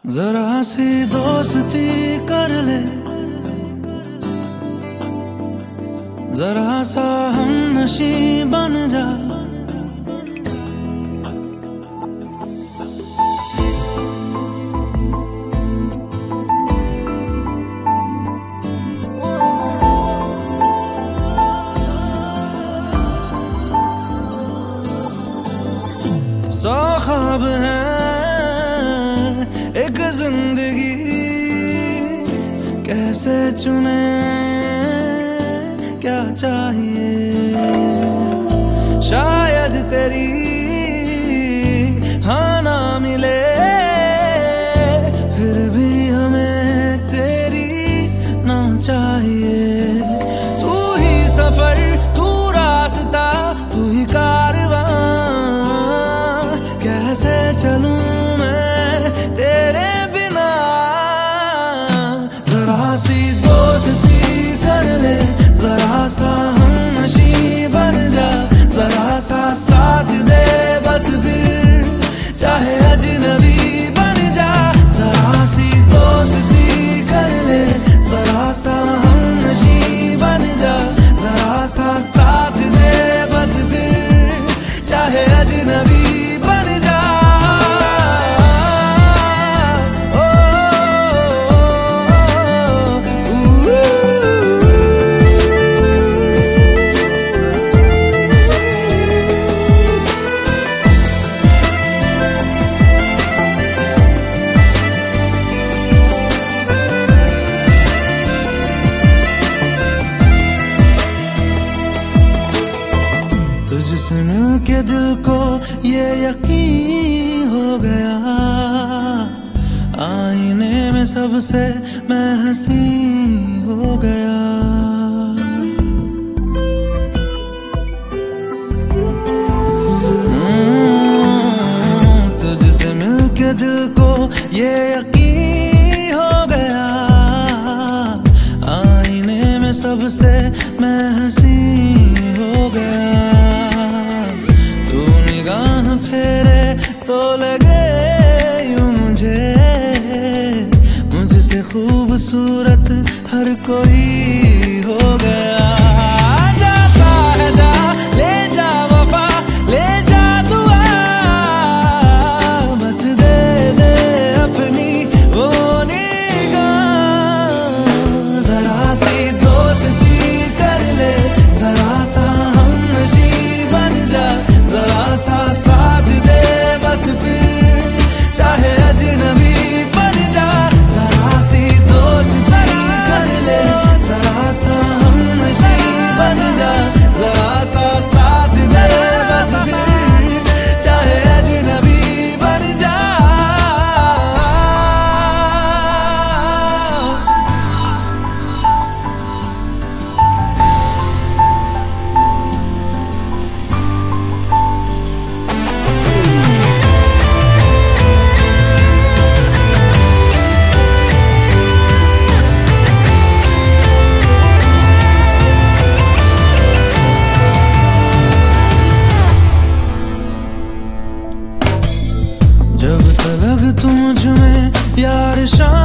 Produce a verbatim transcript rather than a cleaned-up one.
जरा सी दोस्ती कर ले, जरा सा हम नशी बन जा। सौ ख्वाब है एक जिंदगी, कैसे चुने क्या चाहिए। शायद तेरी हाँ ना मिले, फिर भी हमें तेरी ना चाहिए। तू ही सफर, तू रास्ता, तू ही कारवां, कैसे चलूं मैं तेरे बिना। जरा सी दोस्ती कर ले, जरा सा हम नशी बन जा। जरा सा साथ दे बस, फिर चाहे अजनबी बन जा। जरा सी दोस्ती कर ले, जरा सा हम नशी बन जा। जरा सा साथ दे बस, फिर चाहे अजनबी बन जा। तुझसे मिलके दिल को ये यकीन हो गया, आईने में सबसे मैं हंसी हो गया। तुझसे मिलके दिल को ये यकीन हो गया, आईने में सबसे मैं हंसी हो गया। फेरे तो लगे यूं मुझे, मुझसे खूबसूरत हर कोई हो गया। जाता है जा, ले जा वफा, ले जा दुआ, बस दे दे अपनी वो निगाह। जरा सी दोस्ती कर ले, जरा सा हम नशी बन जा। जरा सा साथ दे बस, फिर चाहे अजनबी बन जा। जरा सी दोस्ती कर ले, जरा सा हम नशी बन जा। जरा सा साथ दे बस, फिर चाहे अजनबी बन जा। जब तलक तू मुझ में यार शाम